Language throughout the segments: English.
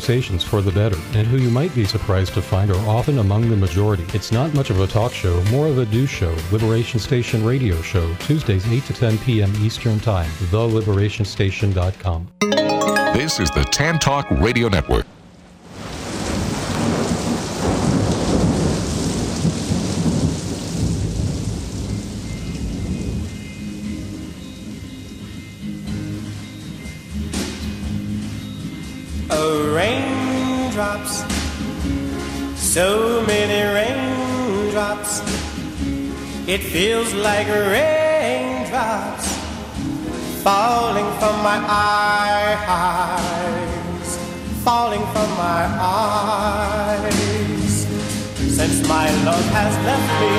conversations for the better, and who you might be surprised to find are often among the majority. It's not much of a talk show, more of a do show, Liberation Station radio show, Tuesdays 8 to 10 p.m. Eastern Time, theliberationstation.com. This is the Tan Talk Radio Network. Raindrops, so many raindrops, it feels like raindrops falling from my eyes, falling from my eyes. Since my love has left me,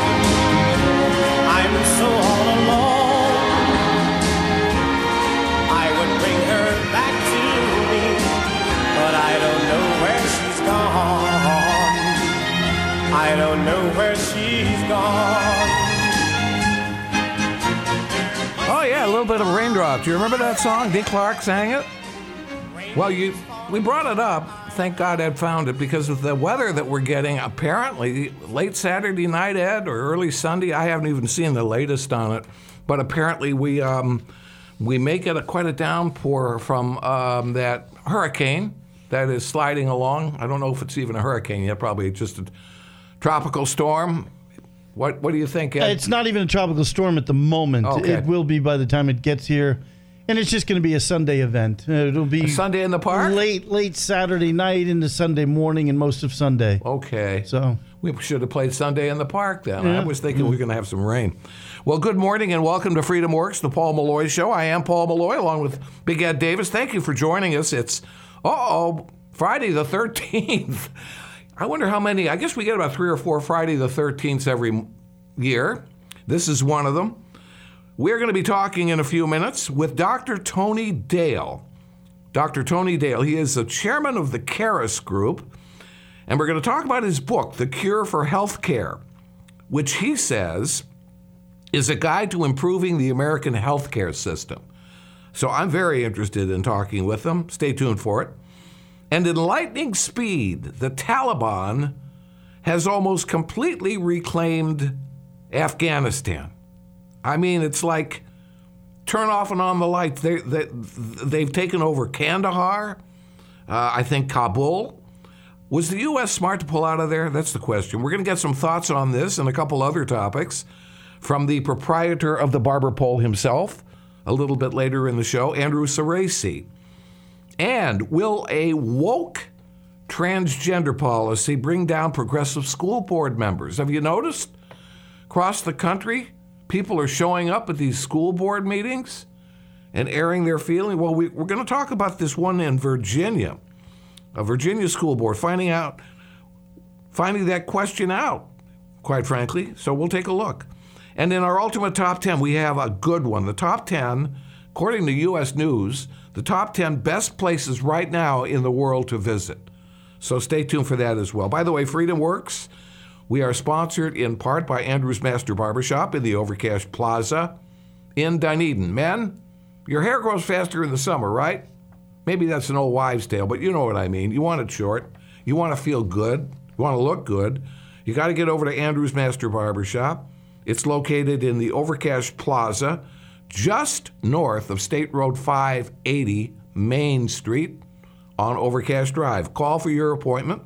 I'm so all alone. I would bring her back to me, but I don't know where she's gone. I don't know where she's gone. Oh yeah, a little bit of Raindrops. You remember that song? Dick Clark sang it? Well, we brought it up. Thank God Ed found it, because of the weather that we're getting. Apparently, late Saturday night, Ed, or early Sunday. I haven't even seen the latest on it, but apparently we may get quite a downpour from that hurricane that is sliding along. I don't know if it's even a hurricane yet. Probably just a tropical storm. What do you think, Ed? It's not even a tropical storm at the moment. Okay. It will be by the time it gets here. And it's just going to be a Sunday event. It'll be a Sunday in the park? Late Saturday night into Sunday morning and most of Sunday. Okay. So we should have played Sunday in the park then. Yeah. I was thinking we were going to have some rain. Well, good morning and welcome to Freedom Works, the Paul Malloy Show. I am Paul Malloy along with Big Ed Davis. Thank you for joining us. It's, Friday the 13th. I wonder how many, I guess we get about 3 or 4 Friday the 13th every year. This is one of them. We're going to be talking in a few minutes with Dr. Tony Dale. Dr. Tony Dale, he is the chairman of the Caris Group, and we're going to talk about his book, The Cure for Healthcare, which he says is a guide to improving the American healthcare system. So I'm very interested in talking with him. Stay tuned for it. And in lightning speed, the Taliban has almost completely reclaimed Afghanistan. I mean, it's like turn off and on the lights. They've taken over Kandahar, I think Kabul. Was the U.S. smart to pull out of there? That's the question. We're going to get some thoughts on this and a couple other topics from the proprietor of the Barber Pole himself a little bit later in the show, Andrew Cerasi. And will a woke transgender policy bring down progressive school board members? Have you noticed? Across the country, people are showing up at these school board meetings and airing their feeling. Well, we're going to talk about this one in Virginia, a Virginia school board, finding that question out, quite frankly. So we'll take a look. And in our ultimate top 10, we have a good one. The top 10, according to U.S. News, the top 10 best places right now in the world to visit. So stay tuned for that as well. By the way, Freedom Works, we are sponsored in part by Andrew's Master Barbershop in the Overcash Plaza in Dunedin. Men, your hair grows faster in the summer, right? Maybe that's an old wives' tale, but you know what I mean. You want it short. You want to feel good. You want to look good. You got to get over to Andrew's Master Barbershop. It's located in the Overcash Plaza, just north of State Road 580, Main Street on Overcash Drive. Call for your appointment,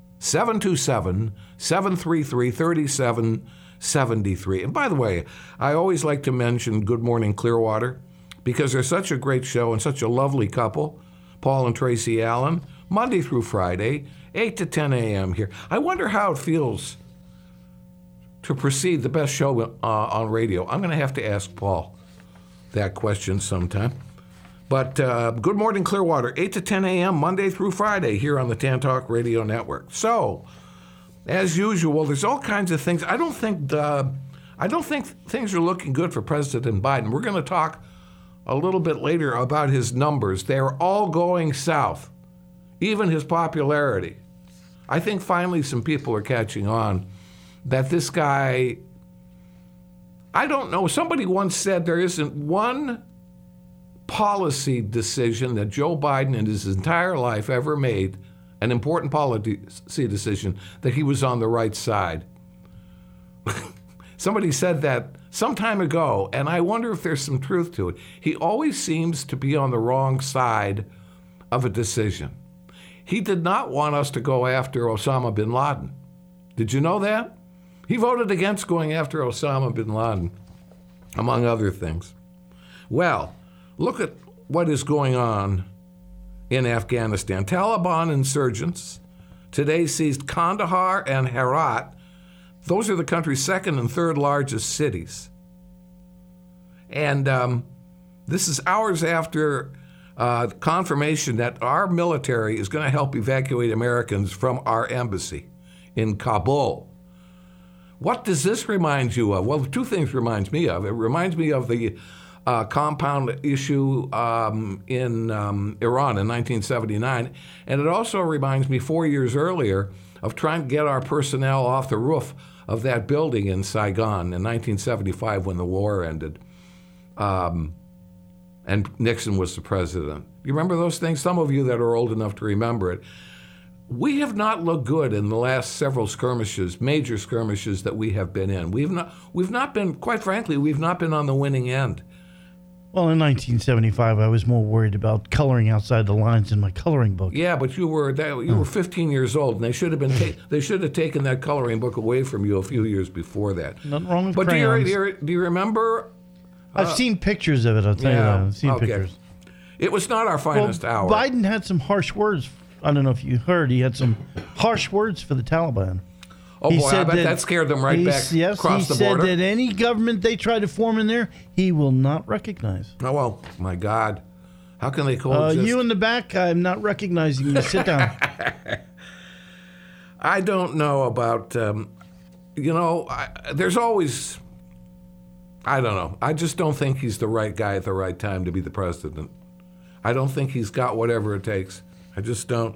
727-733-3773. And by the way, I always like to mention Good Morning Clearwater because they're such a great show and such a lovely couple, Paul and Tracy Allen, Monday through Friday, 8 to 10 a.m. here. I wonder how it feels to precede the best show on radio. I'm going to have to ask Paul that question sometime. But Good Morning Clearwater, 8 to 10 a.m. Monday through Friday here on the Tan Talk Radio Network. So, as usual, there's all kinds of things. I don't think things are looking good for President Biden. We're going to talk a little bit later about his numbers. They're all going south, even his popularity. I think finally some people are catching on that this guy, I don't know, somebody once said there isn't one policy decision that Joe Biden in his entire life ever made, an important policy decision, that he was on the right side. Somebody said that some time ago, and I wonder if there's some truth to it. He always seems to be on the wrong side of a decision. He did not want us to go after Osama bin Laden. Did you know that? He voted against going after Osama bin Laden, among other things. Well, look at what is going on in Afghanistan. Taliban insurgents today seized Kandahar and Herat. Those are the country's second and third largest cities. And this is hours after confirmation that our military is going to help evacuate Americans from our embassy in Kabul. What does this remind you of? Well, two things reminds me of. It reminds me of the compound issue in Iran in 1979, and it also reminds me 4 years earlier of trying to get our personnel off the roof of that building in Saigon in 1975 when the war ended, and Nixon was the president. You remember those things? Some of you that are old enough to remember it. We have not looked good in the last several skirmishes, major skirmishes that we have been in. We've not been, quite frankly, we've not been on the winning end. Well, in 1975, I was more worried about coloring outside the lines in my coloring book. Yeah, but you were 15 years old, and they should have been they should have taken that coloring book away from you a few years before that. Nothing wrong with but crayons. Do you remember? I've seen pictures of it. I'll tell you that. I've seen pictures. It was not our finest hour. Biden had some harsh words. I don't know if you heard. He had some harsh words for the Taliban. Oh, boy, I bet that scared them right back across the border. He said that any government they try to form in there, he will not recognize. Oh, well, my God. How can they coexist? You in the back, I'm not recognizing you. Sit down. I don't know about, there's always, I don't know. I just don't think he's the right guy at the right time to be the president. I don't think he's got whatever it takes. I just don't.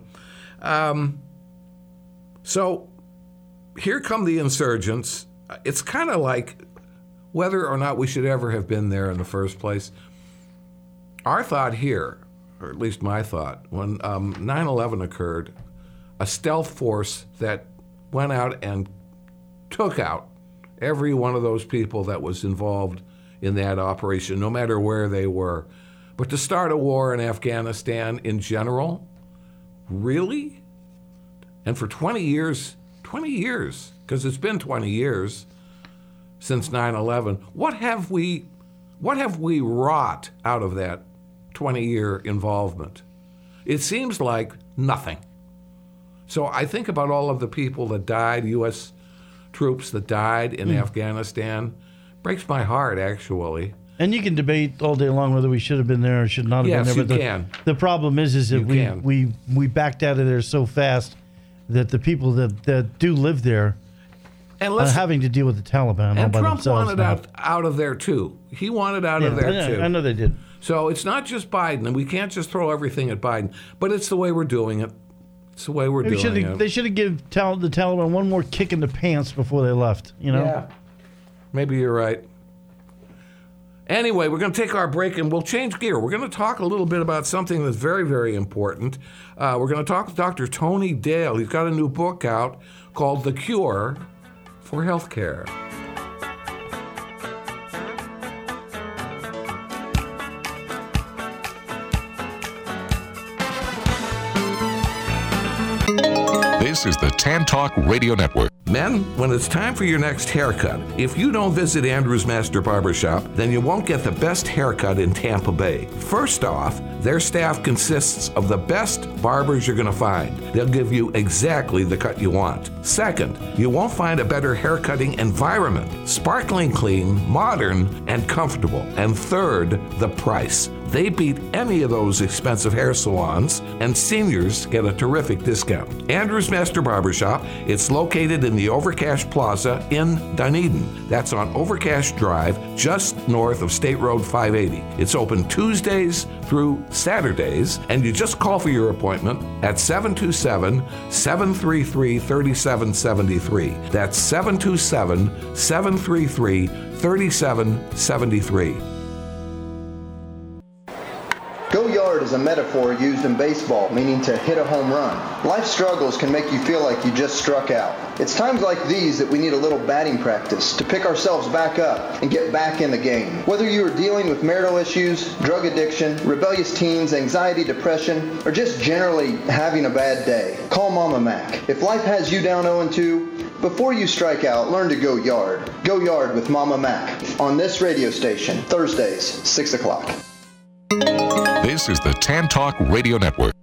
So here come the insurgents. It's kind of like whether or not we should ever have been there in the first place. Our thought here, or at least my thought, when 9/11 occurred, a stealth force that went out and took out every one of those people that was involved in that operation, no matter where they were. But to start a war in Afghanistan in general, really? And for 20 years, because it's been 20 years since 9/11, what have we wrought out of that 20-year involvement? It seems like nothing. So I think about all of the people that died, U.S. troops that died in Afghanistan. Breaks my heart, actually. And you can debate all day long whether we should have been there or should not have been there. Yes, you can. The problem is that we backed out of there so fast that the people that do live there are having to deal with the Taliban all by Trump themselves. And Trump wanted out of there, too. He wanted out of there, too. I know they did. So it's not just Biden, and we can't just throw everything at Biden, but it's the way we're doing it. It's the way we're doing it. They should have given the Taliban one more kick in the pants before they left, Yeah. Maybe you're right. Anyway, we're going to take our break and we'll change gear. We're going to talk a little bit about something that's very, very important. We're going to talk with Dr. Tony Dale. He's got a new book out called The Cure for Healthcare. This is the Tan Talk Radio Network. Men, when it's time for your next haircut, if you don't visit Andrew's Master Barbershop, then you won't get the best haircut in Tampa Bay. First off, their staff consists of the best barbers you're going to find. They'll give you exactly the cut you want. Second, you won't find a better haircutting environment. Sparkling clean, modern, and comfortable. And third, the price. They beat any of those expensive hair salons, and seniors get a terrific discount. Andrew's Master Barbershop, it's located in the Overcash Plaza in Dunedin. That's on Overcash Drive, just north of State Road 580. It's open Tuesdays through Saturdays, and you just call for your appointment at 727-733-3773. That's 727-733-3773. is a metaphor used in baseball, meaning to hit a home run. Life struggles can make you feel like you just struck out. It's times like these that we need a little batting practice to pick ourselves back up and get back in the game. Whether you are dealing with marital issues, drug addiction, rebellious teens, anxiety, depression, or just generally having a bad day, call Mama Mac. If life has you down 0-2, before you strike out, learn to go yard. Go yard with Mama Mac on this radio station, Thursdays, 6 o'clock. This is the Tan Talk Radio Network.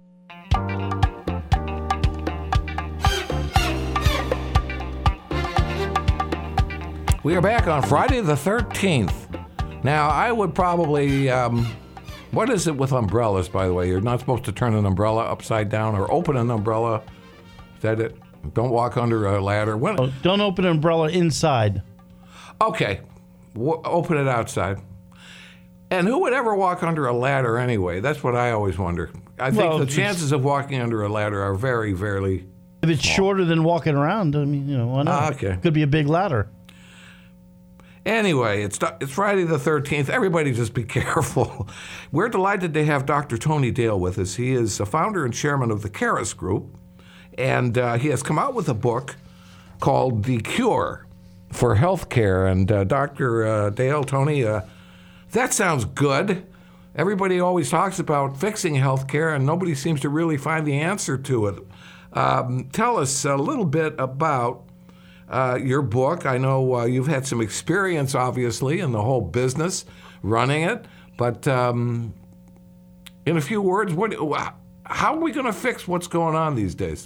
We are back on Friday the 13th. Now, I would probably, what is it with umbrellas, by the way? You're not supposed to turn an umbrella upside down or open an umbrella. Is that it? Don't walk under a ladder. Don't open an umbrella inside. Okay. Open it outside. And who would ever walk under a ladder anyway? That's what I always wonder. I think the chances of walking under a ladder are very, very If it's small. Shorter than walking around, I mean, why not? Okay. Could be a big ladder. Anyway, it's Friday the 13th. Everybody just be careful. We're delighted to have Dr. Tony Dale with us. He is a founder and chairman of the Caris Group, and he has come out with a book called The Cure for Healthcare. And Dr. Dale, Tony, that sounds good. Everybody always talks about fixing healthcare, and nobody seems to really find the answer to it. Tell us a little bit about your book. I know you've had some experience, obviously, in the whole business, running it. But in a few words, how are we going to fix what's going on these days?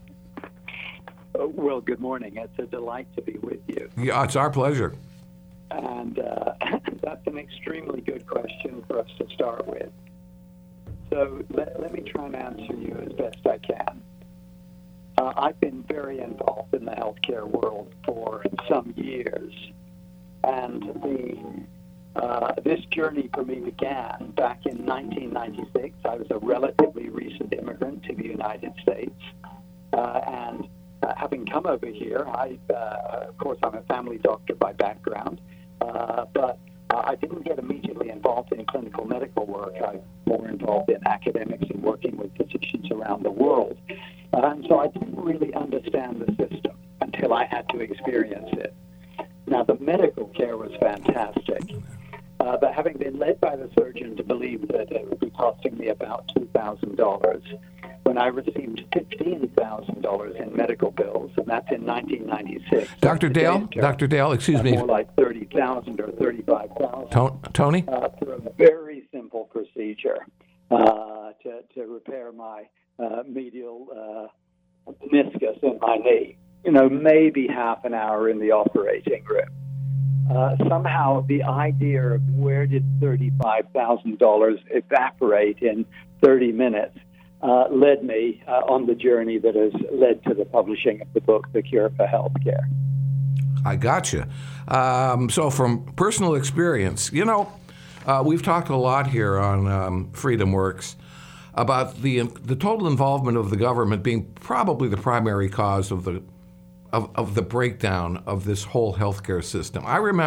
Well, good morning. It's a delight to be with you. Yeah, it's our pleasure. And that's an extremely good question for us to start with. So let me try and answer you as best I can. I've been very involved in the healthcare world for some years, and this journey for me began back in 1996. I was a relatively recent immigrant to the United States, and having come over here, of course, I'm a family doctor by background, but I didn't get immediately involved in clinical medical work. I'm more involved in academics and working with physicians around the world. And so I didn't really understand the system until I had to experience it. Now, the medical care was fantastic, but having been led by the surgeon to believe that it would be costing me about $2,000, when I received $15,000 in medical bills, and that's in 1996. Dr. Dale, excuse me. More like $30,000 or $35,000. Tony? For a very simple procedure to repair my medial meniscus in my knee. Maybe half an hour in the operating room. Somehow the idea of where did $35,000 evaporate in 30 minutes led me on the journey that has led to the publishing of the book, The Cure for Healthcare. I gotcha. So from personal experience, we've talked a lot here on Freedom Works about the total involvement of the government being probably the primary cause of the breakdown of this whole healthcare system.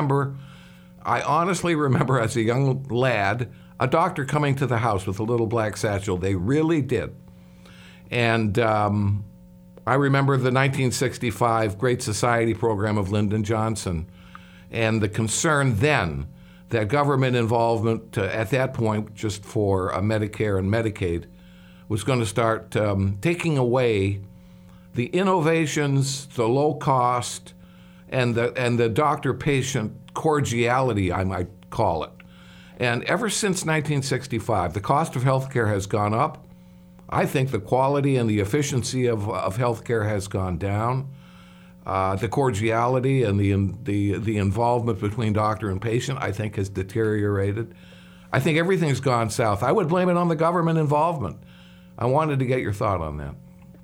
I honestly remember as a young lad, a doctor coming to the house with a little black satchel. They really did. And I remember the 1965 Great Society program of Lyndon Johnson and the concern then that government involvement at that point just for Medicare and Medicaid was going to start taking away the innovations, the low cost, and the doctor-patient cordiality, I might call it. And ever since 1965, the cost of healthcare has gone up. I think the quality and the efficiency of healthcare has gone down. The cordiality and the involvement between doctor and patient, I think, has deteriorated. I think everything's gone south. I would blame it on the government involvement. I wanted to get your thought on that.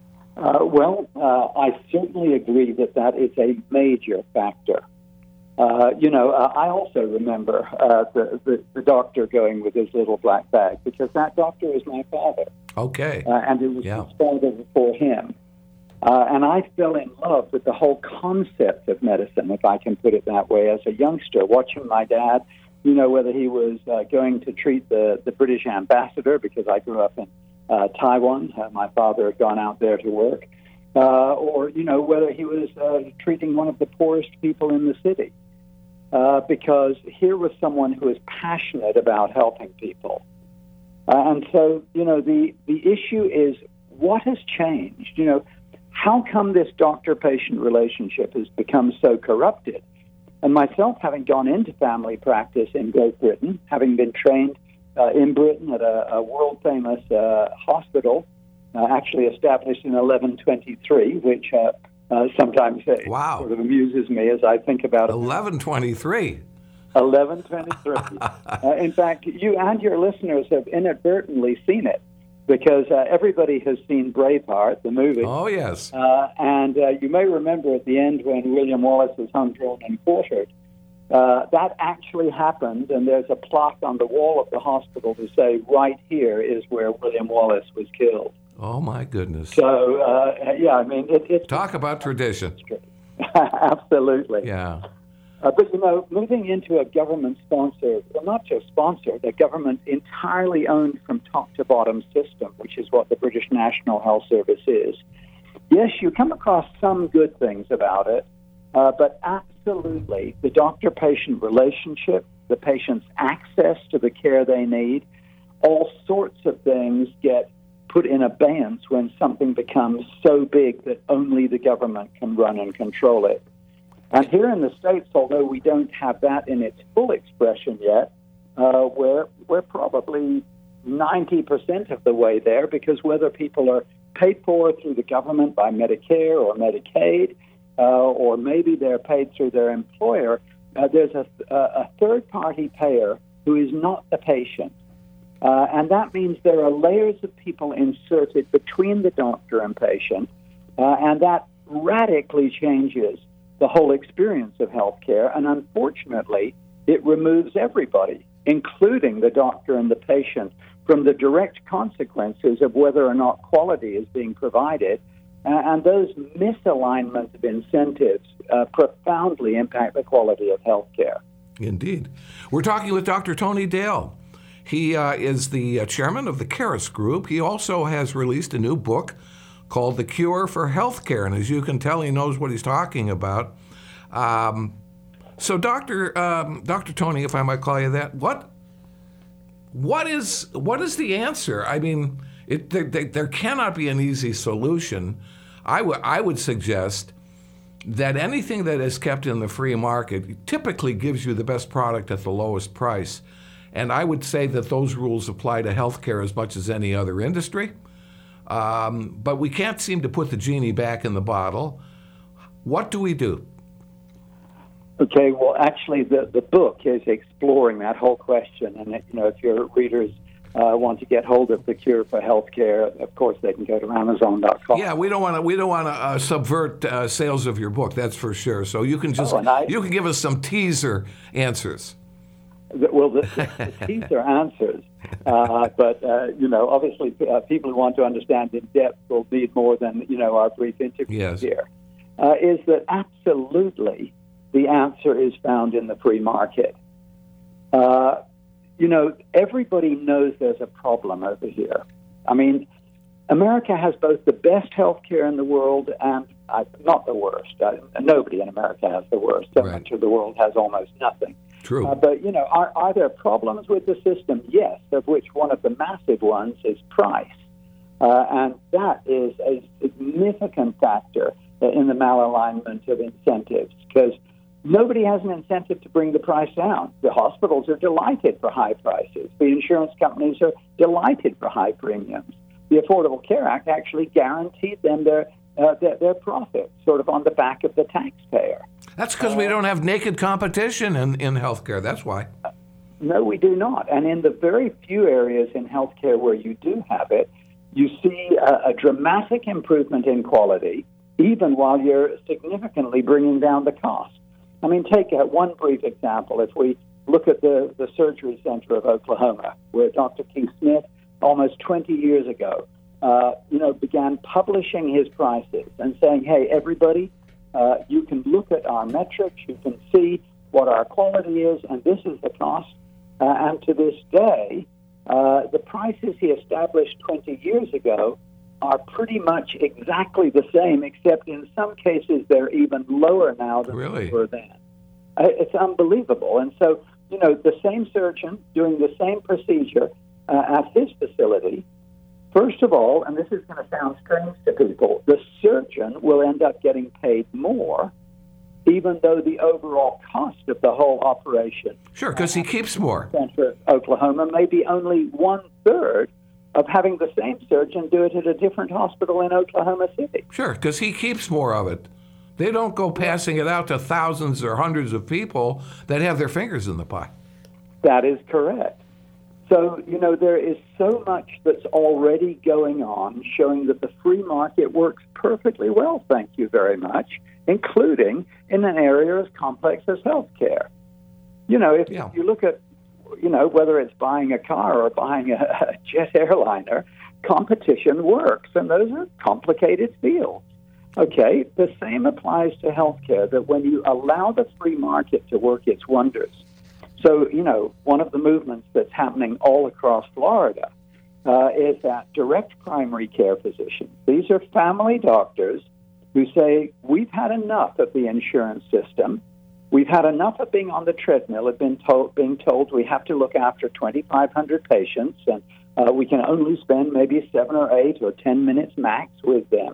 I certainly agree that is a major factor. I also remember the doctor going with his little black bag because that doctor is my father. Okay. And it was inspired for him. And I fell in love with the whole concept of medicine, if I can put it that way, as a youngster, watching my dad whether he was going to treat the British ambassador, because I grew up in Taiwan. My father had gone out there to work. Or whether he was treating one of the poorest people in the city. Because here was someone who was passionate about helping people. And so, the issue is, what has changed? How come this doctor-patient relationship has become so corrupted? And myself, having gone into family practice in Great Britain, having been trained in Britain at a world-famous hospital, actually established in 1123, which sometimes sort of amuses me as I think about it. 1123? 1123. In fact, you and your listeners have inadvertently seen it, because everybody has seen Braveheart, the movie. Oh, yes. And you may remember at the end when William Wallace was hung, drawn, and quartered, that actually happened, and there's a plaque on the wall of the hospital to say, right here is where William Wallace was killed. Oh, my goodness. So, it's... Talk about tradition. Absolutely. Yeah. But, moving into a government-sponsored, well, not just sponsored, a government entirely owned from top to bottom system, which is what the British National Health Service is. Yes, you come across some good things about it, but absolutely the doctor-patient relationship, the patient's access to the care they need, all sorts of things get put in abeyance when something becomes so big that only the government can run and control it. And here in the States, although we don't have that in its full expression yet, we're probably 90% of the way there, because whether people are paid for through the government by Medicare or Medicaid, or maybe they're paid through their employer, there's a third-party payer who is not the patient. And that means there are layers of people inserted between the doctor and patient, and that radically changes the whole experience of healthcare, and unfortunately, it removes everybody, including the doctor and the patient, from the direct consequences of whether or not quality is being provided, and those misalignments of incentives profoundly impact the quality of healthcare. Indeed. We're talking with Dr. Tony Dale. He is the chairman of the Caris Group. He also has released a new book called The Cure for Healthcare, and as you can tell, he knows what he's talking about. So, Dr. Tony, if I might call you that, what is the answer? I mean, there cannot be an easy solution. I would suggest that anything that is kept in the free market typically gives you the best product at the lowest price, and I would say that those rules apply to healthcare as much as any other industry. But we can't seem to put the genie back in the bottle. What do we do? Okay, well, actually, the book is exploring that whole question. And, if your readers want to get hold of The Cure for Healthcare, of course, they can go to Amazon.com. Yeah, we don't want to subvert sales of your book, that's for sure. So you can just you can give us some teaser answers. Well, the teaser answers, but obviously, people who want to understand in depth will need more than our brief interview here. Is that absolutely the answer is found in the free market? Everybody knows there's a problem over here. I mean, America has both the best health care in the world and not the worst. Nobody in America has the worst. So much of the world has almost nothing. True. But, are there problems with the system? Yes, of which one of the massive ones is price. And that is a significant factor in the malalignment of incentives, because nobody has an incentive to bring the price down. The hospitals are delighted for high prices. The insurance companies are delighted for high premiums. The Affordable Care Act actually guaranteed them their profit, sort of on the back of the taxpayer. That's because we don't have naked competition in healthcare. That's why. No, we do not. And in the very few areas in healthcare where you do have it, you see a dramatic improvement in quality, even while you're significantly bringing down the cost. I mean, take one brief example. If we look at the Surgery Center of Oklahoma, where Dr. Keith Smith, almost 20 years ago, began publishing his prices and saying, hey, everybody, you can look at our metrics. You can see what our quality is, and this is the cost. And to this day, the prices he established 20 years ago are pretty much exactly the same, except in some cases they're even lower now than they were then. It's unbelievable. And so, the same surgeon doing the same procedure at his facility, first of all, and this is going to sound strange to people, the surgeon will end up getting paid more, even though the overall cost of the whole operation, sure, because he keeps more, center of Oklahoma, may be only 1/3 of having the same surgeon do it at a different hospital in Oklahoma City. Sure, because he keeps more of it. They don't go passing it out to thousands or hundreds of people that have their fingers in the pie. That is correct. So, there is so much that's already going on showing that the free market works perfectly well, thank you very much, including in an area as complex as healthcare. If you look at, whether it's buying a car or buying a jet airliner, competition works, and those are complicated fields. Okay, the same applies to healthcare, that when you allow the free market to work its wonders. So, one of the movements that's happening all across Florida is that direct primary care physicians. These are family doctors who say, we've had enough of the insurance system. We've had enough of being on the treadmill, of being told we have to look after 2,500 patients, and we can only spend maybe 7 or 8 or 10 minutes max with them.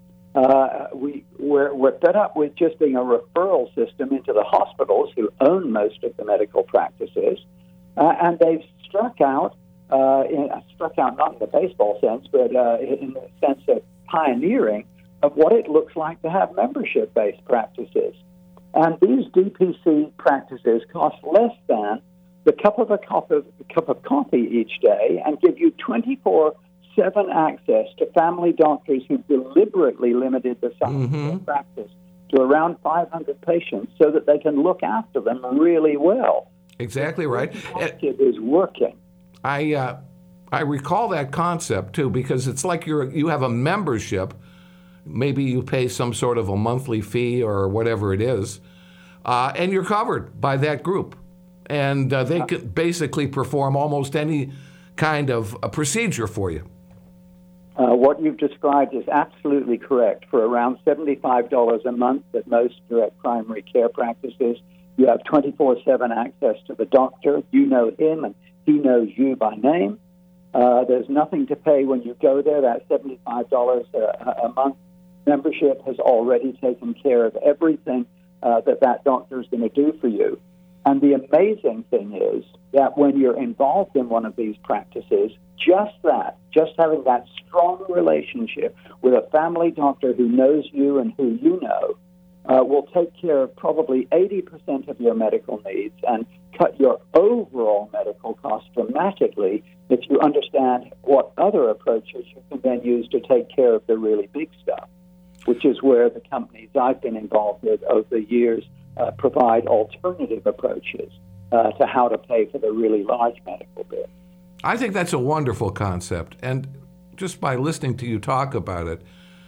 We're fed up with just being a referral system into the hospitals who own most of the medical practices, and they've struck out not in the baseball sense, but in the sense of pioneering of what it looks like to have membership-based practices. And these DPC practices cost less than the cup of coffee each day and give you 24/7 access to family doctors who deliberately limited the size of their practice to around 500 patients so that they can look after them really well. Exactly right. It is working. I recall that concept, too, because it's like you have a membership. Maybe you pay some sort of a monthly fee or whatever it is, and you're covered by that group. And they can basically perform almost any kind of a procedure for you. What you've described is absolutely correct. For around $75 a month at most direct primary care practices, you have 24/7 access to the doctor. You know him and he knows you by name. There's nothing to pay when you go there. That $75 a month membership has already taken care of everything that doctor is going to do for you. And the amazing thing is that when you're involved in one of these practices, just having that strong relationship with a family doctor who knows you and who you know, will take care of probably 80% of your medical needs and cut your overall medical costs dramatically if you understand what other approaches you can then use to take care of the really big stuff, which is where the companies I've been involved with over the years provide alternative approaches to how to pay for the really large medical bill. I think that's a wonderful concept, and just by listening to you talk about it,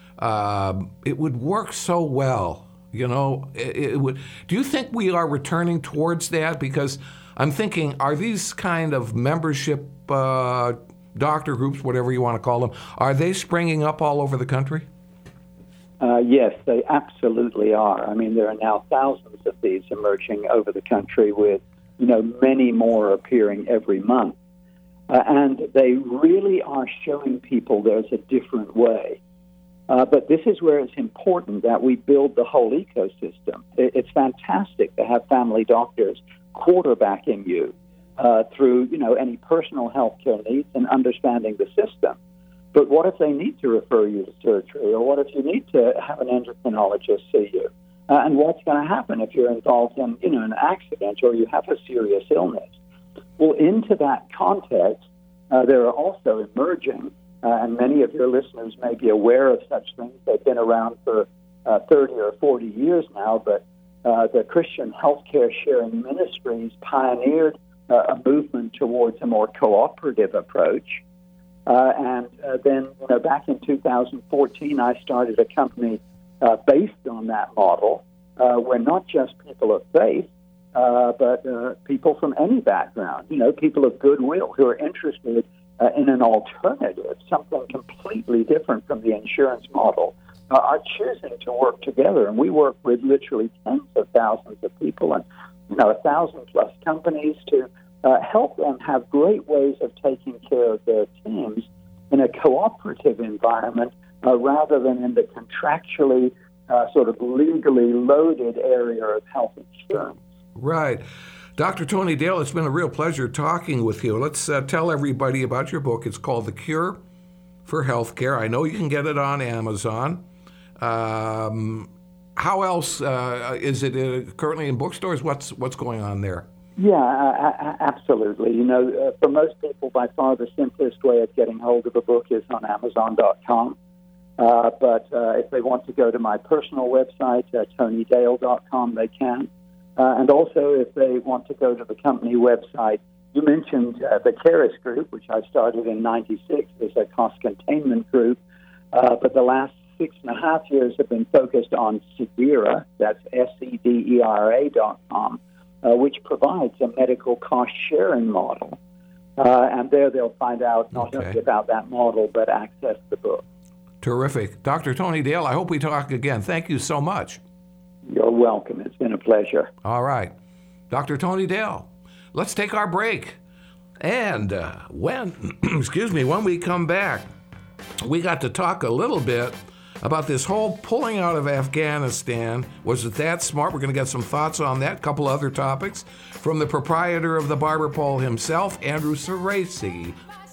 it would work so well. It would. Do you think we are returning towards that? Because I'm thinking, are these kind of membership doctor groups, whatever you want to call them, are they springing up all over the country? Yes, they absolutely are. I mean, there are now thousands of these emerging over the country with, many more appearing every month. And they really are showing people there's a different way. But this is where it's important that we build the whole ecosystem. It's fantastic to have family doctors quarterbacking you through, any personal health care needs and understanding the system. But what if they need to refer you to surgery? Or what if you need to have an endocrinologist see you? And what's going to happen if you're involved in, an accident or you have a serious illness? Well, into that context, there are also emerging, and many of your listeners may be aware of such things. They've been around for 30 or 40 years now, but the Christian Healthcare Sharing Ministries pioneered a movement towards a more cooperative approach. And then, back in 2014, I started a company based on that model, where not just people of faith, but people from any background, people of goodwill who are interested in an alternative, something completely different from the insurance model, are choosing to work together. And we work with literally tens of thousands of people and 1,000+ companies to help them have great ways of taking care of their teams in a cooperative environment rather than in the contractually sort of legally loaded area of health insurance. Right. Dr. Tony Dale, it's been a real pleasure talking with you. Let's tell everybody about your book. It's called The Cure for Healthcare. I know you can get it on Amazon. How else is it currently in bookstores? What's going on there? Yeah, absolutely. For most people, by far the simplest way of getting hold of a book is on Amazon.com. But if they want to go to my personal website, TonyDale.com, they can. And also, if they want to go to the company website, you mentioned the Caris Group, which I started in '96 as a cost containment group. But the last 6.5 years have been focused on Sedera, that's SEDERA.com, which provides a medical cost-sharing model. And there they'll find out not only about that model, but access the book. Terrific. Dr. Tony Dale, I hope we talk again. Thank you so much. You're welcome. It's been a pleasure. All right. Dr. Tony Dale, let's take our break. And when we come back, we got to talk a little bit about this whole pulling out of Afghanistan. Was it that smart? We're going to get some thoughts on that, a couple other topics from the proprietor of the Barber Pole himself, Andrew Cerasi.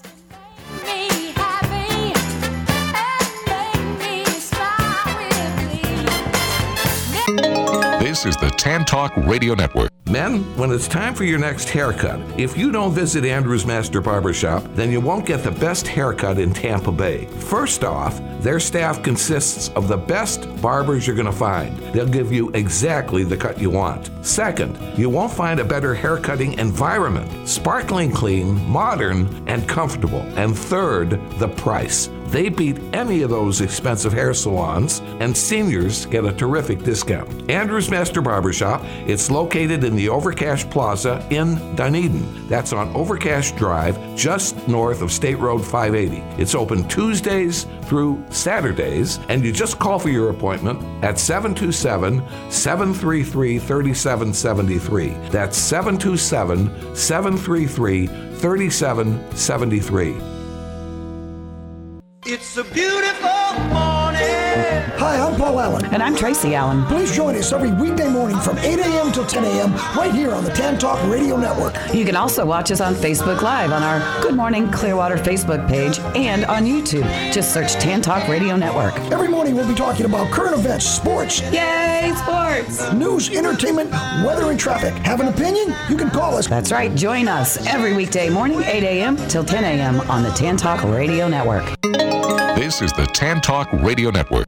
This is the Tan Talk Radio Network. Men, when it's time for your next haircut, if you don't visit Andrew's Master Barbershop, then you won't get the best haircut in Tampa Bay. First off, their staff consists of the best barbers you're going to find. They'll give you exactly the cut you want. Second, you won't find a better haircutting environment. Sparkling clean, modern, and comfortable. And third, the price. They beat any of those expensive hair salons, and seniors get a terrific discount. Andrew's Master Barbershop, it's located in the Overcash Plaza in Dunedin. That's on Overcash Drive, just north of State Road 580. It's open Tuesdays through Saturdays, and you just call for your appointment at 727-733-3773. That's 727-733-3773. It's a beautiful morning. Hi, I'm Paul Allen. And I'm Tracy Allen. Please join us every weekday morning from 8 a.m. till 10 a.m. right here on the Tan Talk Radio Network. You can also watch us on Facebook Live on our Good Morning Clearwater Facebook page and on YouTube. Just search Tan Talk Radio Network. Every morning we'll be talking about current events, sports. Yay, sports! News, entertainment, weather, and traffic. Have an opinion? You can call us. That's right. Join us every weekday morning, 8 a.m. till 10 a.m. on the Tan Talk Radio Network. This is the Tan Talk Radio Network.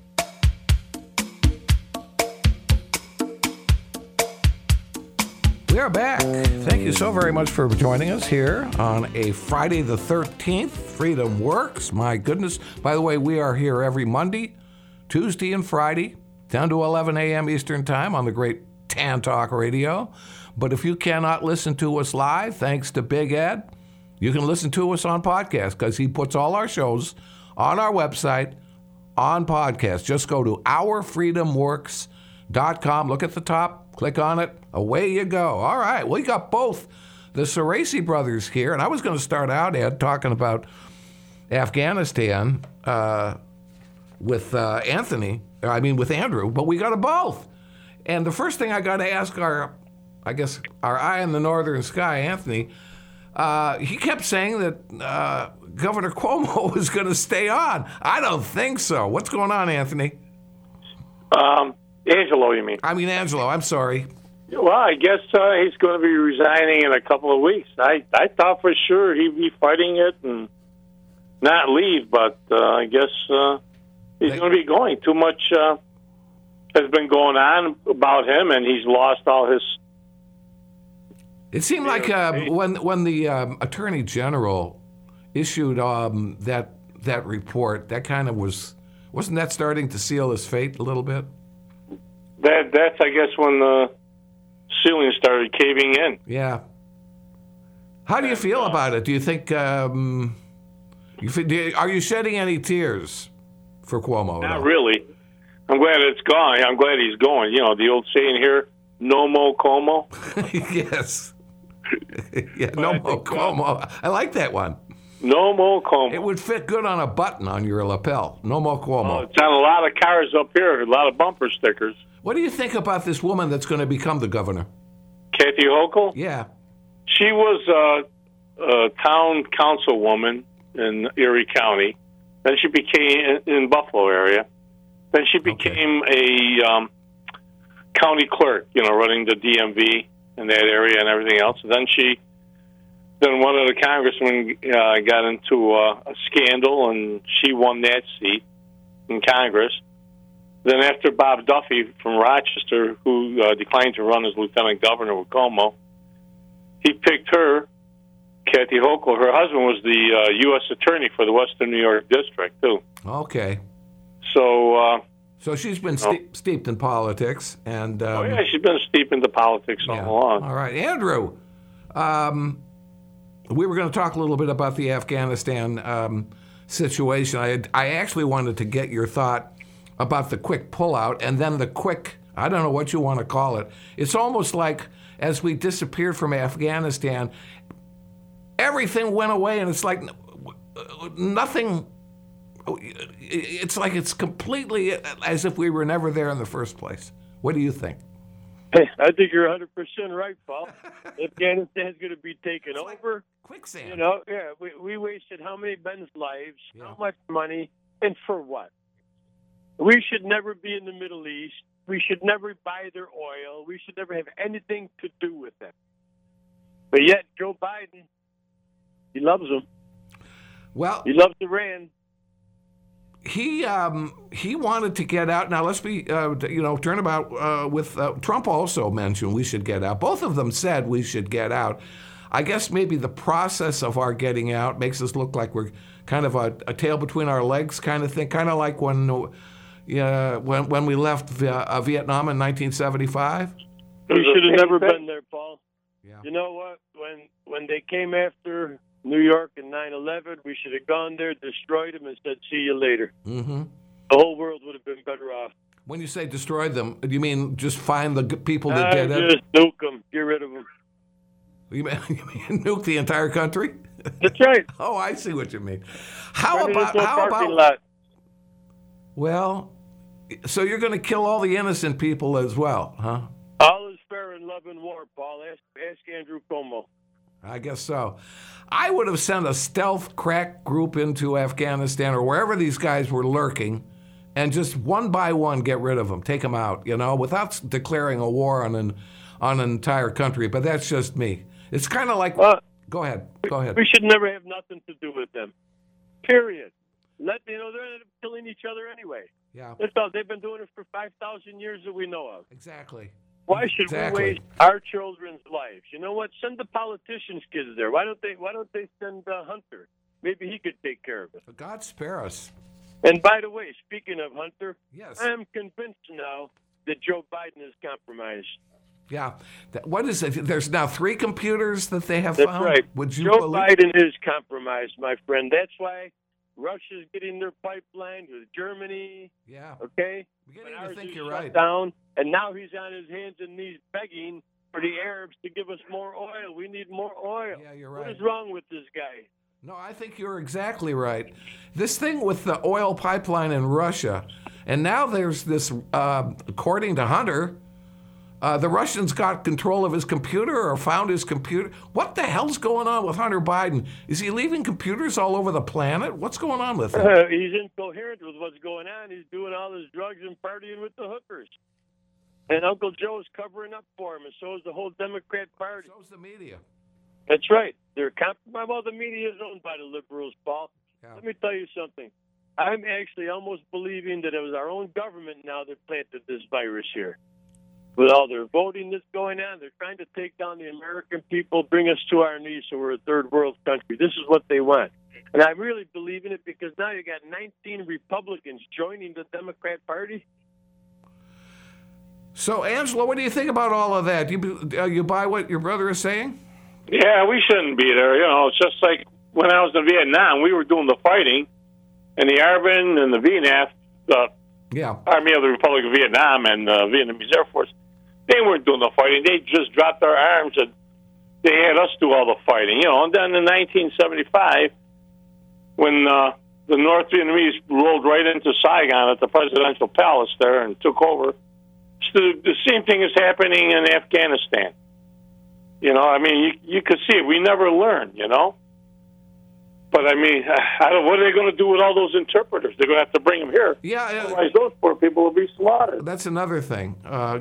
We are back. Thank you so very much for joining us here on a Friday the 13th. Freedom Works. My goodness. By the way, we are here every Monday, Tuesday, and Friday, 10 to 11 a.m. Eastern Time on the great Tan Talk Radio. But if you cannot listen to us live, thanks to Big Ed, you can listen to us on podcast because he puts all our shows on our website on podcast. Just go to ourfreedomworks.com. Look at the top, click on it, away you go. All right, we got both the Cerasi brothers here, and I was going to start out, Ed, talking about Afghanistan with Andrew, but we got them both. And the first thing I got to ask our eye in the northern sky, Anthony, he kept saying that Governor Cuomo was going to stay on. I don't think so. What's going on, Anthony? Angelo, you mean? I mean Angelo, I'm sorry. Well, I guess he's going to be resigning in a couple of weeks. I thought for sure he'd be fighting it and not leave, but I guess he's going to be going. Too much has been going on about him, and he's lost all his... It seemed like when the Attorney General issued that report, that kind of wasn't that starting to seal his fate a little bit? That's I guess when the ceiling started caving in. Yeah. How do you feel about it? Do you think, are you shedding any tears for Cuomo? Not really. I'm glad it's gone. I'm glad he's going. You know, the old saying here, no mo Cuomo. Yes. Yeah, no mo Cuomo. I like that one. No mo Cuomo. It would fit good on a button on your lapel. No mo Cuomo. It's on a lot of cars up here, a lot of bumper stickers. What do you think about this woman that's going to become the governor? Kathy Hochul? Yeah. She was a town councilwoman in Erie County. Then she became in Buffalo area. Then she became a county clerk, you know, running the DMV in that area and everything else. And then one of the congressmen got into a scandal, and she won that seat in Congress. Then after Bob Duffy from Rochester, who declined to run as lieutenant governor with Cuomo, he picked her, Kathy Hochul. Her husband was the U.S. attorney for the Western New York District, too. Okay. So she's been steeped in politics. And yeah, she's been steeped into politics all along. All right. Andrew, we were going to talk a little bit about the Afghanistan situation. I actually wanted to get your thought about the quick pullout and then the quick, I don't know what you want to call it. It's almost like as we disappeared from Afghanistan, everything went away, and it's like nothing. It's like it's completely as if we were never there in the first place. What do you think? Hey, I think you're 100% right, Paul. Afghanistan's going to be taken over. Quicksand. You know, yeah, we wasted how many men's lives, how much money, and for what? We should never be in the Middle East. We should never buy their oil. We should never have anything to do with them. But yet, Joe Biden, he loves them. Well, he loves Iran. He wanted to get out. Now let's be turnabout with Trump also mentioned we should get out. Both of them said we should get out. I guess maybe the process of our getting out makes us look like we're kind of a tail between our legs kind of thing, kind of like when we left Vietnam in 1975. We should have never been there, Paul. Yeah. You know what? When they came after New York in 9/11, we should have gone there, destroyed them, and said, see you later. Mm-hmm. The whole world would have been better off. When you say destroyed them, do you mean just find the people that did it? Just nuke them. Get rid of them. You mean nuke the entire country? That's right. Oh, I see what you mean. How about? Well, so you're going to kill all the innocent people as well, huh? All is fair in love and war, Paul. Ask Andrew Cuomo. I guess so. I would have sent a stealth crack group into Afghanistan or wherever these guys were lurking, and just one by one get rid of them, take them out, without declaring a war on an entire country. But that's just me. It's kind of like. Go ahead. We should never have nothing to do with them. Period. They're ended up killing each other anyway. Yeah. That's all. They've been doing it for 5,000 years that we know of. Exactly. Why should we waste our children's lives? You know what? Send the politicians' kids there. Why don't they send Hunter? Maybe he could take care of it. For God spare us. And by the way, speaking of Hunter, yes, I am convinced now that Joe Biden is compromised. Yeah. What is it? There's now 3 computers that they have That's found? Right. Would you Joe believe? Biden is compromised, my friend. That's why Russia's getting their pipeline to Germany. Yeah. Okay? Beginning to think you're right. Down, and now he's on his hands and knees begging for the Arabs to give us more oil. We need more oil. Yeah, you're right. What is wrong with this guy? No, I think you're exactly right. This thing with the oil pipeline in Russia, and now there's this, according to Hunter, the Russians got control of his computer or found his computer. What the hell's going on with Hunter Biden? Is he leaving computers all over the planet? What's going on with him? He's incoherent with what's going on. He's doing all his drugs and partying with the hookers. And Uncle Joe's covering up for him, and so is the whole Democrat Party. So's the media. That's right. They're compromised. Well, the media is owned by the liberals, Paul. Yeah. Let me tell you something. I'm actually almost believing that it was our own government now that planted this virus here. With all their voting that's going on, they're trying to take down the American people, bring us to our knees so we're a third world country. This is what they want. And I really believe in it because now you got 19 Republicans joining the Democrat Party. So, Angela, what do you think about all of that? You buy what your brother is saying? Yeah, we shouldn't be there. It's just like when I was in Vietnam, we were doing the fighting, and the ARVN and the VNAF, the Army of the Republic of Vietnam and the Vietnamese Air Force, they weren't doing the fighting. They just dropped their arms and they had us do all the fighting. And then in 1975, when the North Vietnamese rolled right into Saigon at the presidential palace there and took over, so the same thing is happening in Afghanistan. You could see it. We never learn, But, what are they going to do with all those interpreters? They're going to have to bring them here. Yeah. Otherwise, those poor people will be slaughtered. That's another thing. They're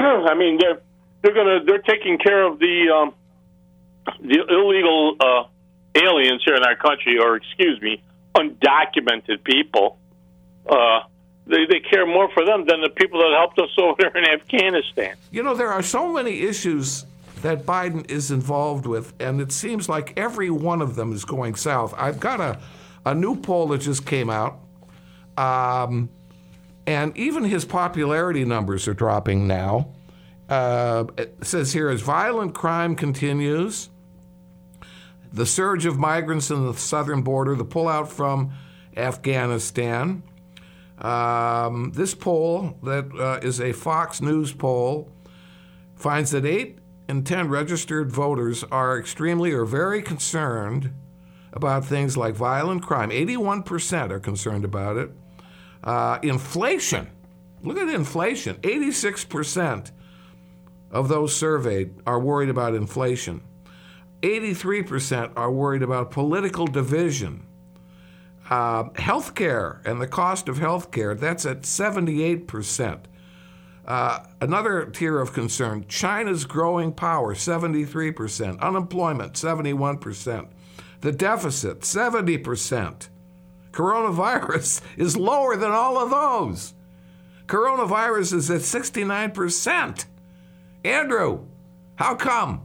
taking care of the illegal aliens here in our country, or undocumented people. They care more for them than the people that helped us over there in Afghanistan. There are so many issues that Biden is involved with, and it seems like every one of them is going south. I've got a new poll that just came out, and even his popularity numbers are dropping now. It says here, as violent crime continues, the surge of migrants in the southern border, the pullout from Afghanistan. This poll, that is a Fox News poll, finds that 8 in 10 registered voters are extremely or very concerned about things like violent crime. 81% are concerned about it. Inflation. Look at inflation. 86% of those surveyed are worried about inflation. 83% are worried about political division. Healthcare and the cost of healthcare, that's at 78%. Another tier of concern, China's growing power, 73%. Unemployment, 71%. The deficit, 70%. Coronavirus is lower than all of those. Coronavirus is at 69%. Andrew, how come?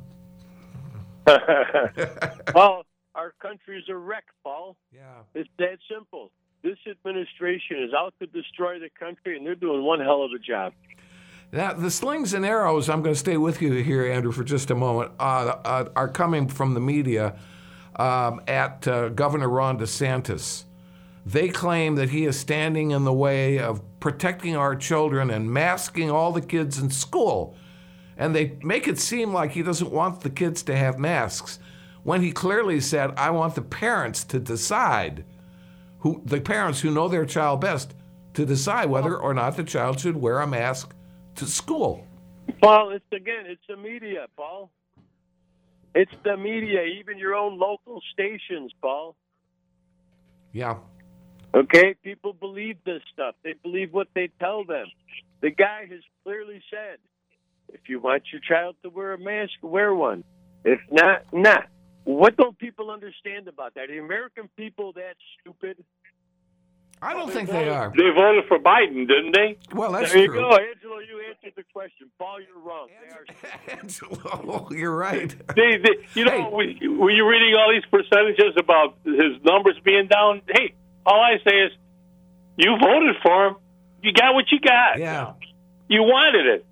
Well, our country's a wreck, Paul. Yeah. It's that simple. This administration is out to destroy the country, and they're doing one hell of a job. Now, the slings and arrows, I'm going to stay with you here, Andrew, for just a moment, are coming from the media at Governor Ron DeSantis. They claim that he is standing in the way of protecting our children and masking all the kids in school. And they make it seem like he doesn't want the kids to have masks, when he clearly said, I want the parents to decide, the parents who know their child best, to decide whether or not the child should wear a mask to school. Paul, it's the media, Paul. It's the media, even your own local stations, Paul. Yeah. Okay, people believe this stuff. They believe what they tell them. The guy has clearly said, if you want your child to wear a mask, wear one. If not, not. What don't people understand about that? Are the American people that stupid? I don't think they are. They voted for Biden, didn't they? Well, that's there true. You go, Angelo. You answered the question. Paul, you're wrong. Angelo, you're right. Were you reading all these percentages about his numbers being down? Hey, all I say is, you voted for him. You got what you got. Yeah. You wanted it.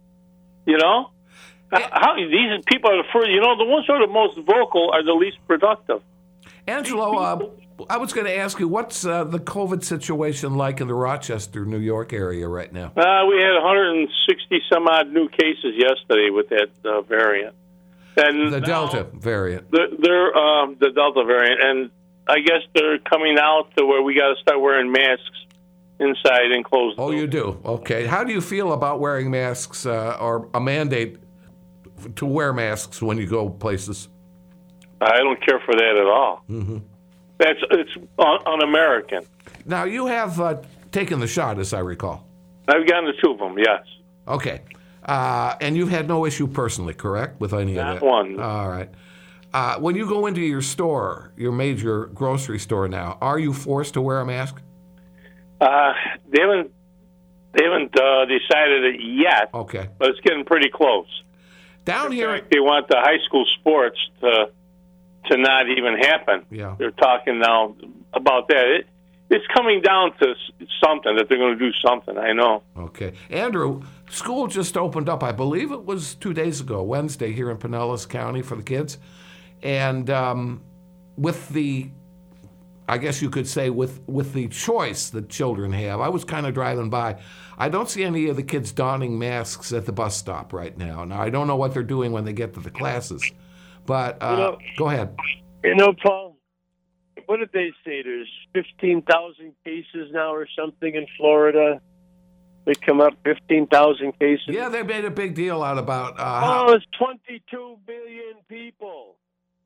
How these people are the first. The ones who are the most vocal are the least productive. Angelo, I was going to ask you, what's the COVID situation like in the Rochester, New York area right now? We had 160 some odd new cases yesterday with that variant, and the Delta variant. The Delta variant, and I guess they're coming out to where we got to start wearing masks inside enclosed. Oh, you do? Okay. How do you feel about wearing masks or a mandate to wear masks when you go places? I don't care for that at all. Mm-hmm. It's un-American. Now, you have taken the shot, as I recall. I've gotten the 2 of them, yes. Okay. And you've had no issue personally, correct, with any of that? Not one. All right. When you go into your store, your major grocery store now, are you forced to wear a mask? They haven't decided it yet. Okay. But it's getting pretty close. Down here, they want the high school sports to not even happen. Yeah. They're talking now about that. it's coming down to something, that they're going to do something. I know. Okay. Andrew, school just opened up, I believe it was 2 days ago, Wednesday, here in Pinellas County for the kids. And with the, I guess you could say, with the choice that children have, I was kind of driving by. I don't see any of the kids donning masks at the bus stop right now. Now, I don't know what they're doing when they get to the classes. But go ahead. Paul, what did they say? There's 15,000 cases now or something in Florida. They come up 15,000 cases. Yeah, they made a big deal out about... it's 22 billion people.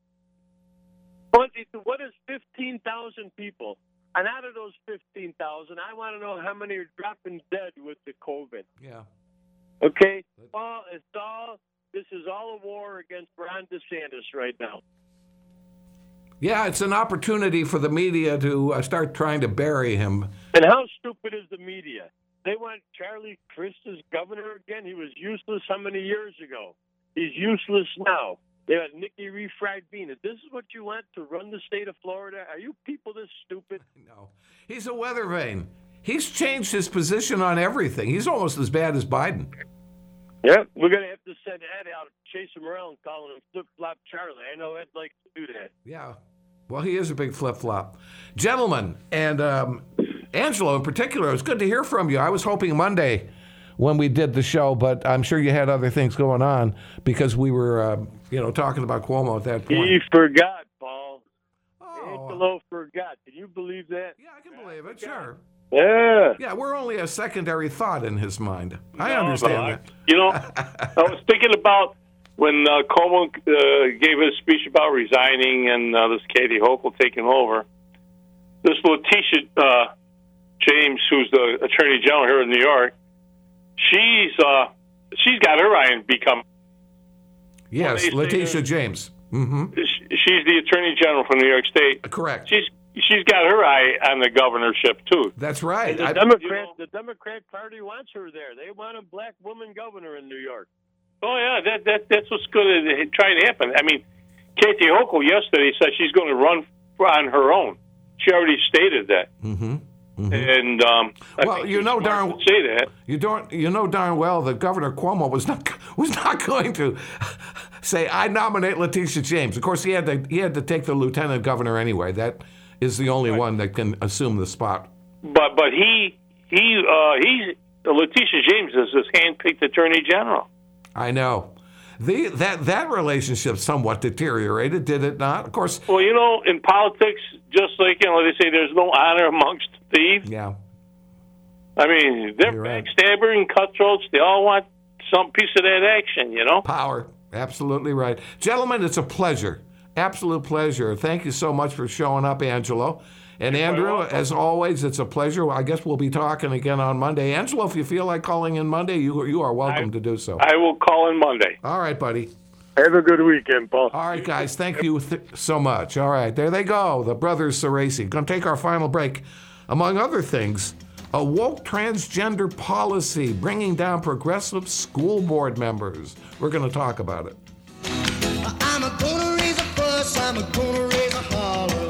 22. What is 15,000 people? And out of those 15,000, I want to know how many are dropping dead with the COVID. Yeah. Okay? This is all a war against Ron DeSantis right now. Yeah, it's an opportunity for the media to start trying to bury him. And how stupid is the media? They want Charlie Crist as governor again. He was useless how many years ago? He's useless now. They had Nikki Refried Bean. If this is what you want to run the state of Florida, are you people this stupid? No. He's a weather vane. He's changed his position on everything. He's almost as bad as Biden. Yeah, we're going to have to send Ed out, chase him around, calling him Flip-Flop Charlie. I know Ed likes to do that. Yeah. Well, he is a big flip-flop. Gentlemen, and Angelo in particular, it was good to hear from you. I was hoping Monday when we did the show, but I'm sure you had other things going on because we were, talking about Cuomo at that point. He forgot, Paul. Angelo forgot. Can you believe that? Yeah, I can believe it, sure. Yeah. Yeah, we're only a secondary thought in his mind. I understand that. I was thinking about when Cuomo gave his speech about resigning and this Katie Hochul taking over. This Letitia James, who's the Attorney General here in New York, she's got her eye on become. Yes, Letitia James. Mm-hmm. She's the Attorney General from New York State. Correct. She's got her eye on the governorship too. That's right. The Democrat Party wants her there. They want a black woman governor in New York. Oh yeah, that's what's going to try to happen. I mean, Katie Hochul yesterday said she's going to run on her own. She already stated that. Mm-hmm. Mm-hmm. And well, you know darn say that. You know darn well that Governor Cuomo was not going to say I nominate Letitia James. Of course, he had to take the lieutenant governor anyway. That is the only one that can assume the spot. But he's Letitia James is his handpicked Attorney General. I know. That relationship somewhat deteriorated, did it not? Of course. Well, in politics, just like they say, there's no honor amongst thieves. Yeah. I mean, they're backstabber and cutthroats. They all want some piece of that action, Power. Absolutely right. Gentlemen, it's a pleasure. Absolute pleasure. Thank you so much for showing up, Angelo. And Andrew, as always, it's a pleasure. I guess we'll be talking again on Monday. Angelo, if you feel like calling in Monday, you are welcome to do so. I will call in Monday. All right, buddy. Have a good weekend, Paul. All right, guys. Thank you so much. All right, there they go, the brothers Ceresi. Going to take our final break. Among other things, a woke transgender policy bringing down progressive school board members. We're going to talk about it. I'm gonna raise a fuss, I'm gonna raise a holler.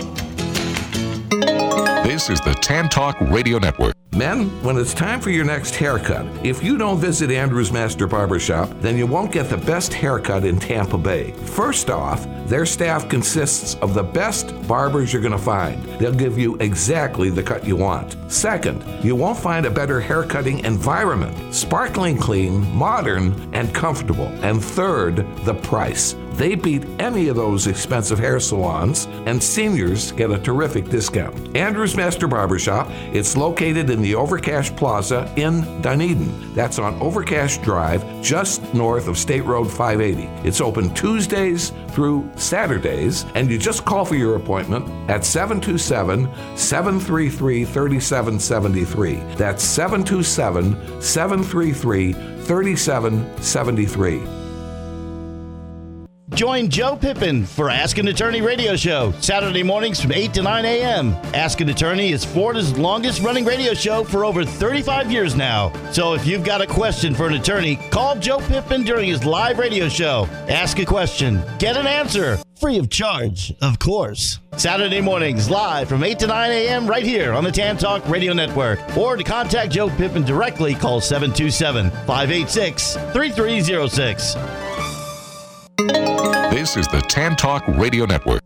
This is the Tan Talk Radio Network. Men, when it's time for your next haircut, if you don't visit Andrew's Master Barbershop, then you won't get the best haircut in Tampa Bay. First off, their staff consists of the best barbers you're going to find. They'll give you exactly the cut you want. Second, you won't find a better haircutting environment. Sparkling clean, modern, and comfortable. And third, the price. They beat any of those expensive hair salons, and seniors get a terrific discount. Andrew's Master Barbershop, it's located in the Overcash Plaza in Dunedin. That's on Overcash Drive, just north of State Road 580. It's open Tuesdays through Saturdays, and you just call for your appointment at 727-733-3773. That's 727-733-3773. Join Joe Pippin for Ask an Attorney radio show, Saturday mornings from 8 to 9 a.m. Ask an Attorney is Florida's longest-running radio show for over 35 years now. So if you've got a question for an attorney, call Joe Pippin during his live radio show. Ask a question, get an answer, free of charge, of course. Saturday mornings, live from 8 to 9 a.m. right here on the Tan Talk Radio Network. Or to contact Joe Pippin directly, call 727-586-3306. This is the Tan Talk Radio Network.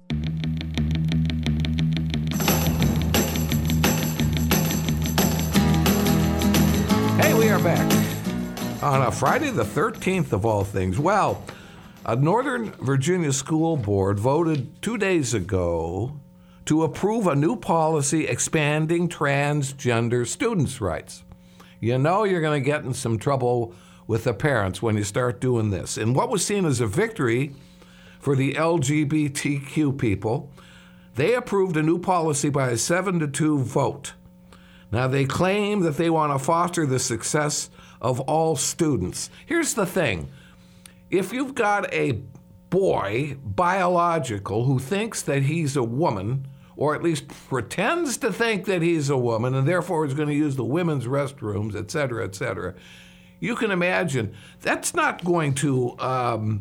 Hey, we are back on a Friday the 13th of all things. Well, a Northern Virginia school board voted 2 days ago to approve a new policy expanding transgender students' rights. You know you're going to get in some trouble with the parents when you start doing this. And what was seen as a victory for the LGBTQ people, they approved a new policy by a 7-2 vote. Now, they claim that they want to foster the success of all students. Here's the thing. If you've got a boy, biological, who thinks that he's a woman, or at least pretends to think that he's a woman, and therefore is going to use the women's restrooms, et cetera, you can imagine that's not going to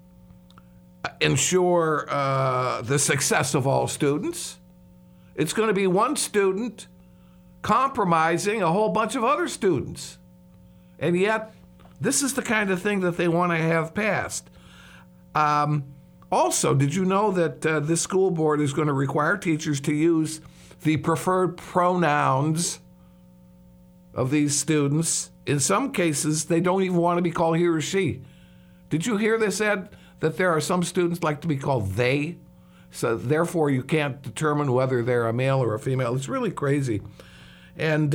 ensure the success of all students. It's going to be one student compromising a whole bunch of other students. And yet, this is the kind of thing that they want to have passed. Also, did you know that this school board is going to require teachers to use the preferred pronouns of these students? In some cases, they don't even want to be called he or she. Did you hear this, Ed? That there are some students like to be called they? So therefore, you can't determine whether they're a male or a female. It's really crazy. And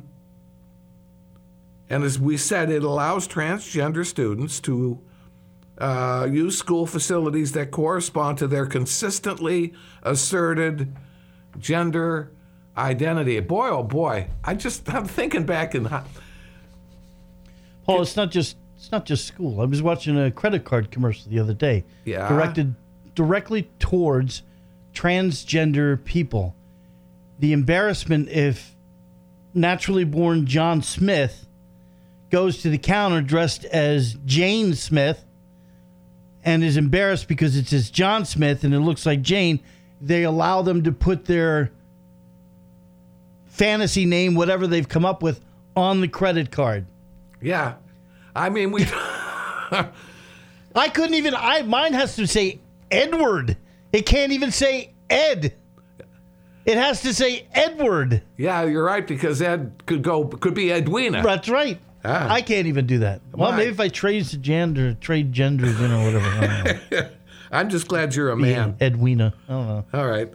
as we said, it allows transgender students to use school facilities that correspond to their consistently asserted gender identity. Boy, oh boy, I'm thinking back in. Paul, it's not just school. I was watching a credit card commercial the other day, directed directly towards transgender people. The embarrassment if naturally born John Smith goes to the counter dressed as Jane Smith and is embarrassed because it says John Smith and it looks like Jane. They allow them to put their fantasy name, whatever they've come up with, on the credit card. Yeah. I mean, I couldn't even, mine has to say Edward. It can't even say Ed. It has to say Edward. Yeah, you're right, because Ed could be Edwina. That's right. Ah. I can't even do that. Well, maybe if I trade genders in or whatever. I'm just glad you're a man. Edwina. I don't know. All right.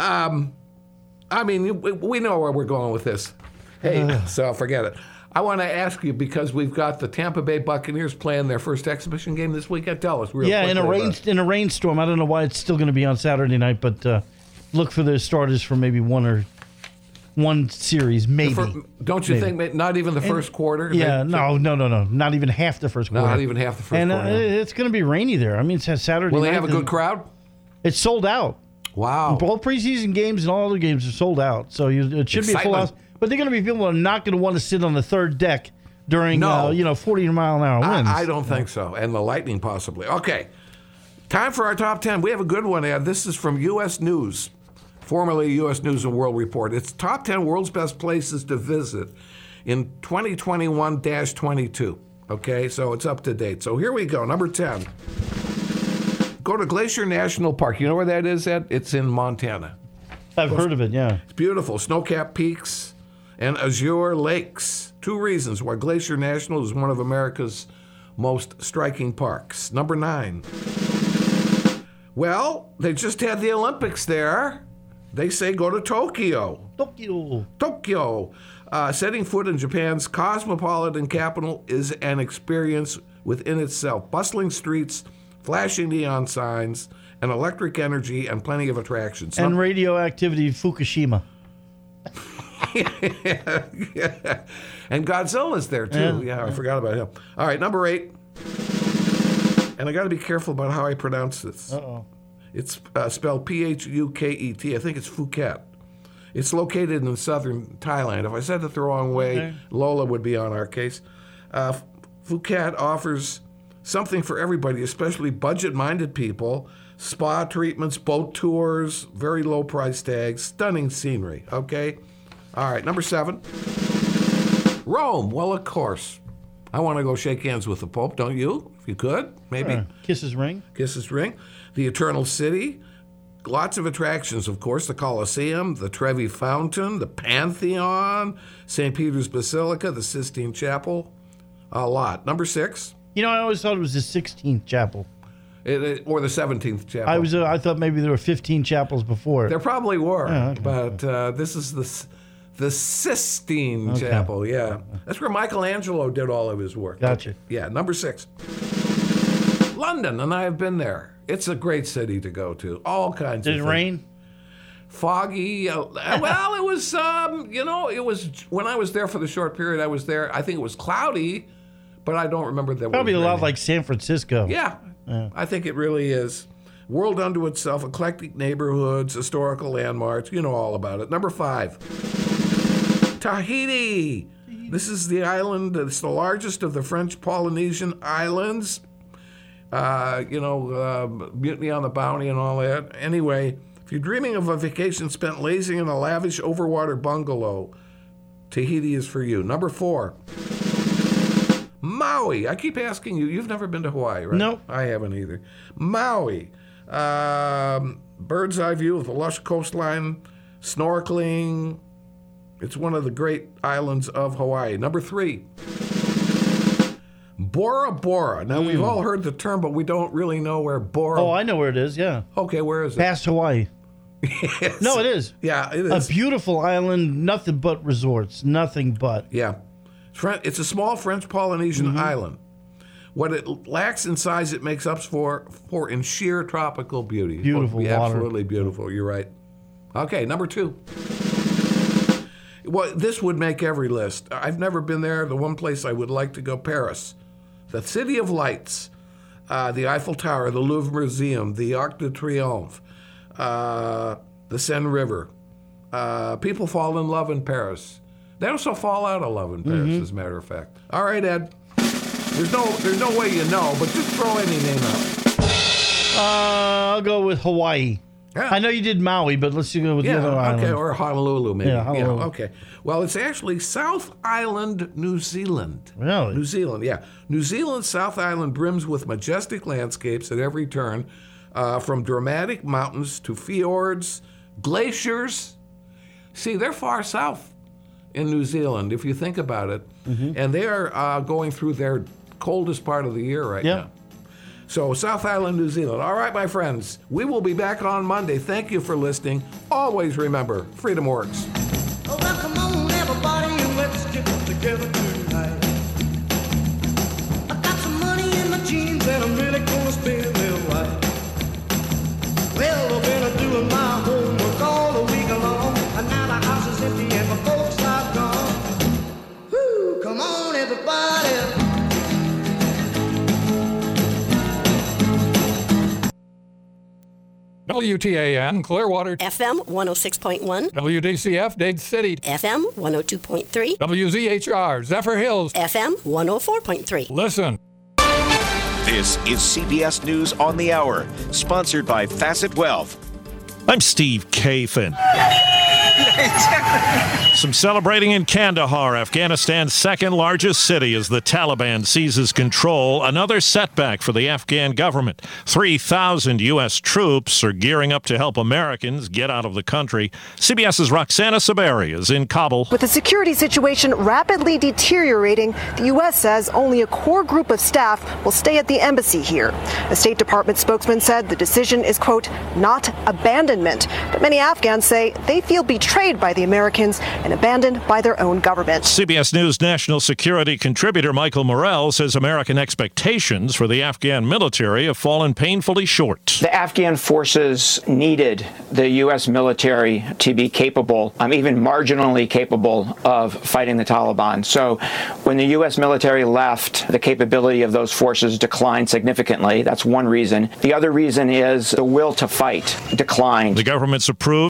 I mean, we know where we're going with this. Hey, so forget it. I want to ask you, because we've got the Tampa Bay Buccaneers playing their first exhibition game this weekend. Tell us real quickly. In a rainstorm. I don't know why it's still going to be on Saturday night, but look for the starters for maybe one series, maybe. Don't you think not even the first quarter? Yeah, no. Not even half the first quarter. Not even half the first quarter. And it's going to be rainy there. I mean, it's Saturday night. Will they have a good crowd? It's sold out. Wow. Both preseason games and all other games are sold out. So it should be a full house. But they're going to be people that are not going to want to sit on the third deck during 40-mile-an-hour winds. I don't think so. And the lightning possibly. Okay. Time for our top 10. We have a good one, Ed. This is from U.S. News, formerly U.S. News and World Report. It's top 10 world's best places to visit in 2021-22. Okay, so it's up to date. So here we go. Number 10. Go to Glacier National Park. You know where that is, Ed? It's in Montana. I've heard of it, yeah. It's beautiful. Snow-capped peaks and azure lakes. 2 reasons why Glacier National is one of America's most striking parks. Number 9. Well, they just had the Olympics there. They say go to Tokyo. Tokyo. Setting foot in Japan's cosmopolitan capital is an experience within itself. Bustling streets, flashing neon signs, and electric energy, and plenty of attractions. And radioactivity, Fukushima. Yeah. And Godzilla's there, too. Yeah, I forgot about him. All right, number 8. And I got to be careful about how I pronounce this. Uh-oh. It's spelled Phuket. I think it's Phuket. It's located in southern Thailand. If I said it the wrong way, Lola would be on our case. Phuket offers something for everybody, especially budget-minded people. Spa treatments, boat tours, very low price tags, stunning scenery, okay? All right, number 7. Rome. Well, of course. I want to go shake hands with the Pope, don't you? If you could, maybe. Kiss his ring. Kiss his ring. The Eternal City. Lots of attractions, of course. The Colosseum, the Trevi Fountain, the Pantheon, St. Peter's Basilica, the Sistine Chapel. A lot. Number 6. You know, I always thought it was the 16th chapel. Or the 17th chapel. I thought maybe there were 15 chapels before. There probably were, but this is the Sistine Chapel, yeah. That's where Michelangelo did all of his work. Gotcha. Yeah, number 6. London, and I have been there. It's a great city to go to. All kinds of things. Did it rain? Foggy. Well, it was, it was, when I was there for the short period I was there, I think it was cloudy, but I don't remember that. Probably a lot like San Francisco. Yeah. I think it really is. World unto itself, eclectic neighborhoods, historical landmarks. You know all about it. Number 5. Tahiti. This is the island. It's the largest of the French Polynesian islands. Mutiny on the Bounty and all that. Anyway, if you're dreaming of a vacation spent lazing in a lavish overwater bungalow, Tahiti is for you. Number 4. Maui. I keep asking you. You've never been to Hawaii, right? No. I haven't either. Maui. Bird's eye view of the lush coastline, snorkeling. It's one of the great islands of Hawaii. Number 3. Bora Bora. Now, we've all heard the term, but we don't really know where Bora... Oh, I know where it is, yeah. Okay, where is it? Past Hawaii. Yes. No, it is. Yeah, it is. A beautiful island, nothing but resorts, nothing but. Yeah. It's a small French Polynesian island. What it lacks in size, it makes up for in sheer tropical beauty. Beautiful water. Absolutely beautiful. You're right. Okay, number 2. Well, this would make every list. I've never been there. The one place I would like to go, Paris. The City of Lights, the Eiffel Tower, the Louvre Museum, the Arc de Triomphe, the Seine River. People fall in love in Paris. They also fall out of love in Paris, as a matter of fact. All right, Ed. There's no way you know, but just throw any name out. I'll go with Hawaii. Yeah. I know you did Maui, but let's go with the other island. Okay, or Honolulu, maybe. Yeah, Honolulu. Okay. Well, it's actually South Island, New Zealand. Really? New Zealand, yeah. New Zealand's South Island brims with majestic landscapes at every turn, from dramatic mountains to fjords, glaciers. See, they're far south in New Zealand, if you think about it. And they are going through their coldest part of the year right now. So, South Island, New Zealand. All right, my friends, we will be back on Monday. Thank you for listening. Always remember, Freedom Works. Oh, well, come on, everybody, and let's get together tonight. I got some money in my jeans, and I'm really gonna spend it right. Well, I've been doing my homework all the week long, and now the house is empty and my folks are gone. Woo, come on, everybody. WTAN, Clearwater. FM 106.1. WDCF, Dade City. FM 102.3. WZHR, Zephyr Hills. FM 104.3. Listen. This is CBS News on the Hour, sponsored by Facet Wealth. I'm Steve Kafin. Some celebrating in Kandahar, Afghanistan's second largest city, as the Taliban seizes control. Another setback for the Afghan government. 3,000 U.S. troops are gearing up to help Americans get out of the country. CBS's Roxana Saberi is in Kabul. With the security situation rapidly deteriorating, the U.S. says only a core group of staff will stay at the embassy here. A State Department spokesman said the decision is, quote, not abandonment. But many Afghans say they feel betrayed betrayed by the Americans and abandoned by their own government. CBS News national security contributor Michael Morrell says American expectations for the Afghan military have fallen painfully short. The Afghan forces needed the U.S. military to be capable, even marginally capable, of fighting the Taliban. So when the U.S. military left, the capability of those forces declined significantly. That's one reason. The other reason is the will to fight declined. The government's approved